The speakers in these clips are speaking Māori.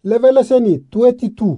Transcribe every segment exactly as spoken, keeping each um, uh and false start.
Leveleseni twenty-two.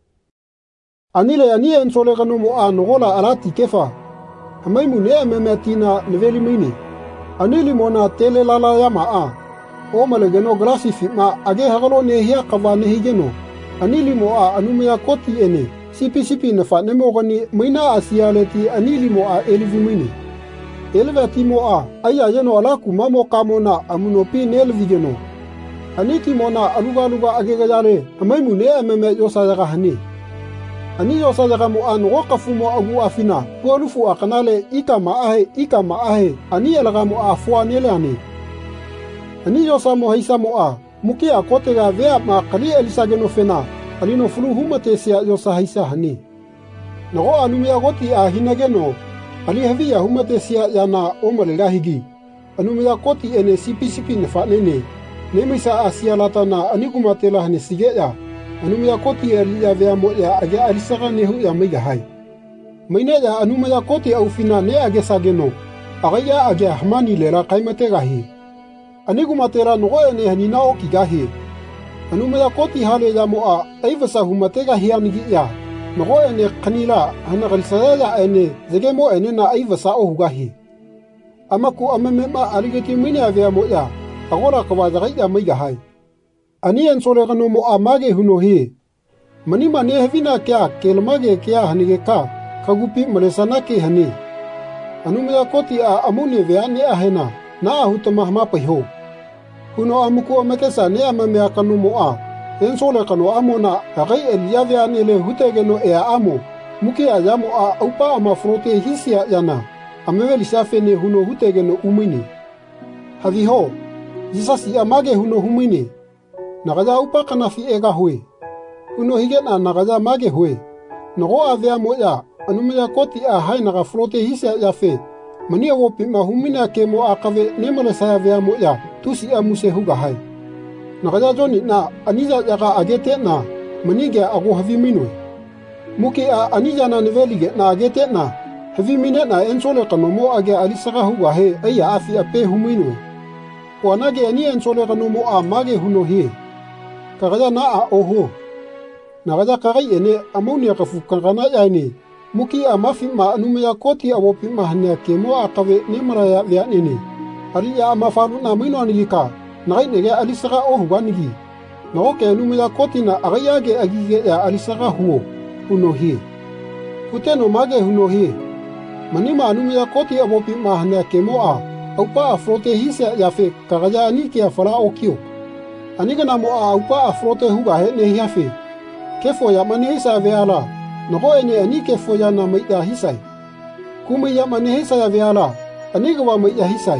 Anile anie ensole gano mo a nogola alati kefa. Hamai mu ne memetina neveli mini. Anili mona tele lala yama a. O malegeno glasi fitma age hagalo ne hia kawa ne higeno. Anili mo a anumia koti ene. Sipi sipi na fa nemo gani maina asialeti anili mo a elivi mini. Elvati mo a aya yeno alaku mamo kamona amunopi ne elvigeno. Aniti mona aluga aluga agegayale amai mu ne meme yosa yaga hani. Ani yosa yaga mo an wakafu mo agu afina pualufu akanale ika maahe ika maahe ani elaga mo a fua nele ani. Ani yosa mo haisa mo a muki akote ga vea ma kali elisa geno fena alino fulu humate sia yosa haisa hani. Nago anumi agoti a hinageno ali hevi ya humate sia yana omalega higi. Anumi akoti ene sipi sipi nefa nene. Nemisa asia latana anikumatela hani sigeya. Anumia koti elia vea mo ya age alisaka nehu ya meiga hai. Maine ya anumia koti au fina ne age sageno. Agaya age hamani lera kaimate gahi. Anikumatela nogo ene hanina oki gahi. Anumia koti hale ya mo a aivasa humate gahi anigi ya. Nogo ene kanila hanagalisaya ya ene zegemo ene na aivasa ohu gahi. Amaku amemema aligeti mine ya vea mo ya. Agora kawazagai ya meiga hai. Ani ensole gano mo amage huno he. Mani mani hevina kya kelmage kya hanige ka kagupi malesana ke hani. Anumia koti a amune veane ahena na ahutama hama peho. Huno amuku amekesa ne amamea kanu mo a. Ensole kano amona agai elia veane le hutegeno ea amo. Muki ayamo a upa ama frote hisia yana. Ameveli safene huno hutegeno umini. Haviho. Jisasi amage huno humini. Nagaja upa kanafi ega hue. Huno higena nagaja mage hue. Nago avea moya. Anumia koti a hai naga flote hisia yafe. Mania wopima humina kemo akave nemale saya vea moya. Tusi amuse huga hai. Nagaja joni na anija yaga agete na. Manige ago havi minwe. Muki a anija na nivelige na agete na. Havi mine na ensole kanomo age alisaka huga he. Aya afi ape huminwe. Wanage ani ensole gano mo a mage huno he. Kagaja na a oho. Nagaja kagai ene amounia kafu kagana ya ene. Muki a mafi ma anumia koti a wopi mahania kemo a kave ne maraya vea nene. Ali ya amafaru na mino anilika. Nagai nege alisaka ohu wanigi. Naoke anumia koti na agayage agige ya alisaka huo. Huno he. Huteno mage huno he. Manima anumia koti a wopi mahania kemo a. Aupa afrote hisia yafe kagaja aniki ya fala okio. Aniga na mo a aupa afrote huga he ne hiafe. Kefo ya mani hisa veala. Nogo ene ani kefo ya na maida hisai. Kumi ya mani hisa ya veala. Aniga wa maida hisai.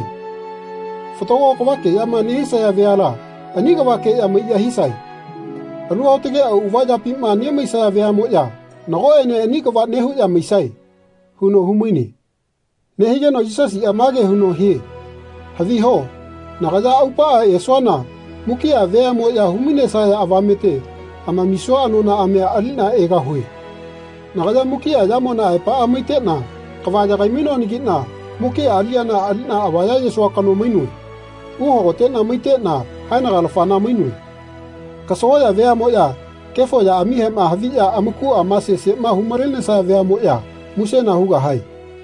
Fotogo kwake ya mani hisa ya veala. Aniga wake ya maida hisai. Anu autege au uvaja pima ne maisa ya vea moja. Nogo ene aniga wa nehu ya maisai. Huno humini. Nehige no jisasi amage huno he. Haviho. Nagaja aupa e swana. Muki a vea mo ya humine saya avamete. Ama miswa anona amea alina ega hui. Nagaja muki a yamona e pa amite na. Kawaja kaimino nigitna. Muki a aliana alina avaya yeswa kano minui. Uho gote na mite na. Haina galafana minui. Kasoa ya vea mo ya. Kefo ya amihe ma havia amuku amase se ma humarene saya vea mo ya. Muse na huga hai.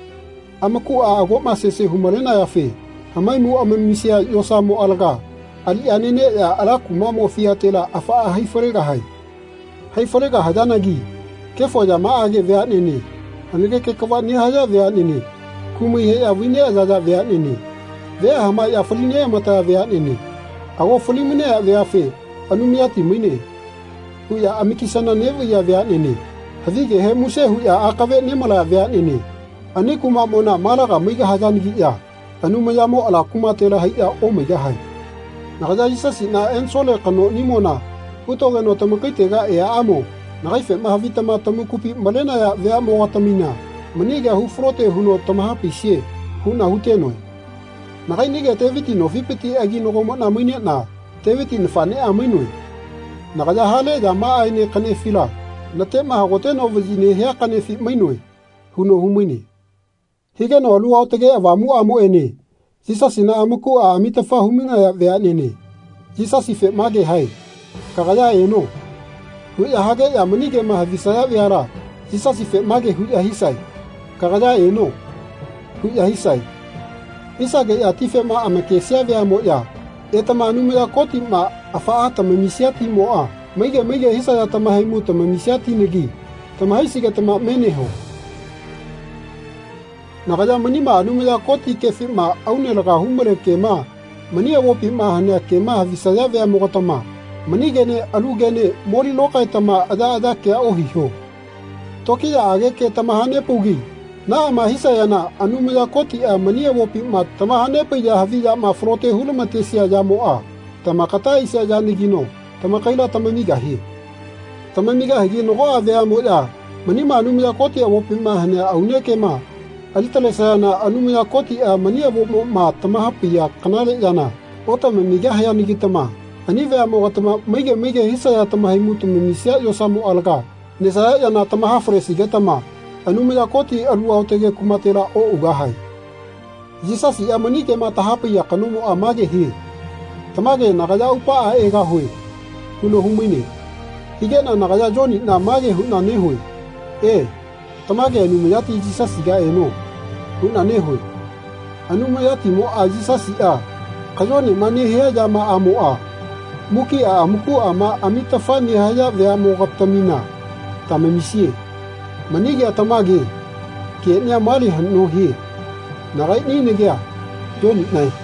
Amaku a agoma sese humarena ya fe. Hamai mu amemisia yosa mo alga. Ali anene ya alaku mamo fiatela afa a haifarega hai. Haifarega hajanagi. Kefo ya maage vea nene. Hanige kekawa ni haja vea nene. Kumi he ya wine ya zaza vea nene. Vea hama ya faline ya mata vea nene. Ago falimine ya vea fe. Anumiati mine. Huya amikisana nevu ya vea nene. Havige he muse huya akave nemala vea nene. Ani kuma mona malaga meiga hajanigi ya. Anu mayamo ala kuma tela haya o meiga hai. Nagaja jisasi na ensole kano ni mona. Utoge no tamukaitega ea amo. Nagaife mahavitama tamukupi malena ya vea mo watamina. Maniga hu frote huno tamahapi sie. Huna hutenoi. Nagai niga teviti no vipiti agi nogomo na mine na. Teviti nfane a minoi. Nagaja hale ja maa aine kane fila. Nate mahagote no vizine hea kane fi minoi. Huno humini. Higa no lu autege avamu amu ene. Jisasi na amuku a amitafa humina ya vea nene. Jisasi fe mage hai. Kagaya eno. Huya hage ya manige mahavisaya viara. Jisasi fe mage huya hisai. Kagaya eno. Huya hisai. Isage ya tife ma amakesia via moya. Etama anumia koti ma afaa tamamisiati moa. Maige maige hisaya tamahaimu tamamisiati negi. Tamahaisiga tama meneho. Nakaya manima anumia koti kefi ma aunelaga humere kema. Mania wopi ma hanya kema havisaya via mogatama. Manigene alugene mori lokai tama ada ada kea ohiho. Toki ya age ke tamahane pugi. Na ama hisayana anumia koti a mania wopi ma tamahane pa ya haviya ma frote hulumatesia ya moa. Tamakata isa ya nigino. Tamakaila tamamigahi. Tamamigahi no goa vea moya. Manima anumia koti a wopi ma hanya aune kema. Alitale sayana anumia koti a mania wopi ma tamahapi ya kanale yana. Ota mamigahi ya nigitama. Ani vea mogatama maige maige hisaya tamahaimu tamamisia yosamu alga. Nesaya yana tamahafresi getama. Anumia koti alua otege kumatera o ugahai. Jisasi ya manike matahapi ya kanumu amage hi. Tamage nakaya upa a ega hui. Huno humine. Higena nakaya joni na mage huna nehui. E. Tamage anumiyati jisasi ga eno. Huna nehui. Anumiyati mo a jisasi a. Kajoni mani hea jama a mo a. Muki a amuku ama amitafani haya vea mogatamina. Tamamisie. Manige atamage. Kietnya mali hanno hi. Nagai ni negea. Joni nai.